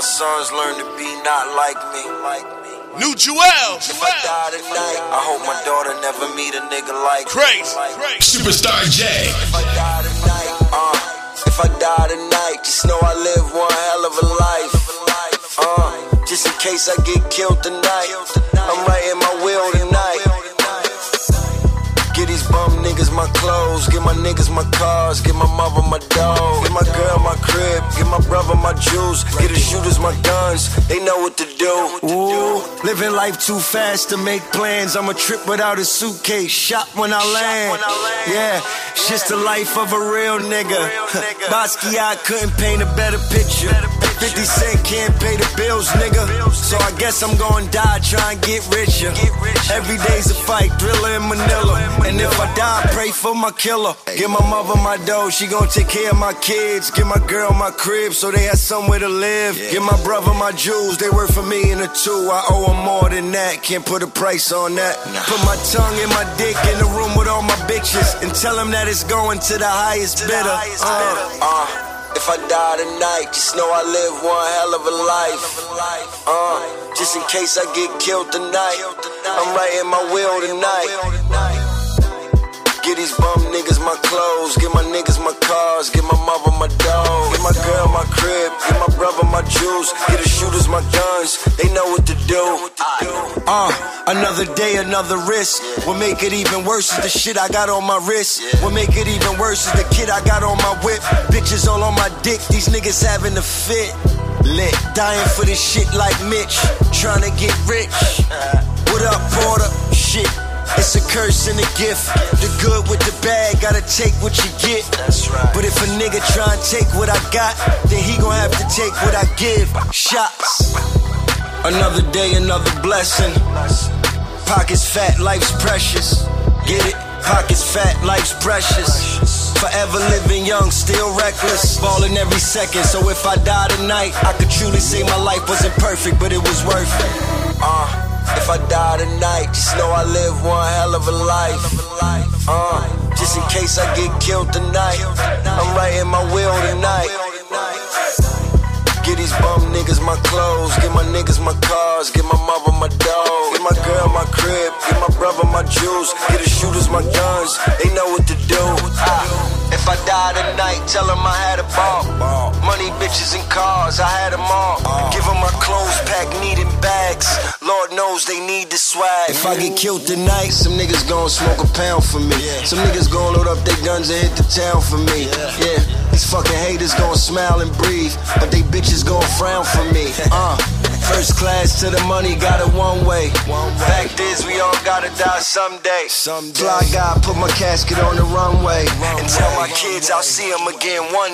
sons learn to be not like me. New Joel. If I die tonight, I hope my daughter never meet a nigga like Crazy. Superstar J. If I die tonight, just know I live one hell of a life. Just in case I get killed tonight, I'm writing my will tonight. Get these bum niggas my clothes, get my niggas my cars, get my mother my dog, get my girl my crib, get my brother my jewels, get the shooters my guns, they know what to do. Ooh, living life too fast to make plans, I'ma trip without a suitcase, shop when I land. Yeah, it's just the life of a real nigga. Basquiat couldn't paint a better picture. 50 Cent can't pay the bills, nigga. So I guess I'm gonna die trying to get richer. Every day's a fight, Thriller in Manila. And if I die, pray for my killer. Give my mother my dough, she gon' take care of my kids. Give my girl my crib so they have somewhere to live. Give my brother my jewels, they work for me in a two. I owe them more than that, can't put a price on that. Put my tongue in my dick in the room with all my bitches and tell them that it's going to the highest bidder. If I die tonight, just know I live one hell of a life. Just in case I get killed tonight, I'm writing my will tonight. Get these bum niggas my clothes, get my niggas my cars, get my mother my dog, get my girl my crib, get my brother my jewels, get the shooters my guns, they know what to do. Another day, another risk. What make it even worse is the shit I got on my wrist. What make it even worse is the kid I got on my whip. Bitches all on my dick, these niggas having a fit. Lit, dying for this shit like Mitch, trying to get rich. What up, Porter? Shit. It's a curse and a gift. The good with the bad, gotta take what you get. That's right. But if a nigga try and take what I got, then he gon' have to take what I give. Shots. Another day, another blessing. Pockets fat, life's precious. Get it? Pockets fat, life's precious. Forever living young, still reckless. Ballin' every second, so if I die tonight, I could truly say my life wasn't perfect, but it was worth it. If I die tonight, just know I live one hell of a life. Just in case I get killed tonight, I'm writing my will tonight. Get these bum niggas my clothes, get my niggas my cars, get my mother my dog, get my girl my crib, get my brother my jewels, get the shooters my guns, they know what to do. If I die tonight, tell them I had a ball. Money, bitches, and cars, I had them all. Give them my clothes pack, needing bags. Lord knows they need the swag. If I get killed tonight, some niggas gon' smoke a pound for me. Some niggas gon' load up their guns and hit the town for me. Yeah, these fucking haters gon' smile and breathe, but they bitches gon' frown for me. First class to the money, got it one way. Fact is, we all gotta die someday. Fly guy, put my casket on the runway and tell my kids I'll see them again one day.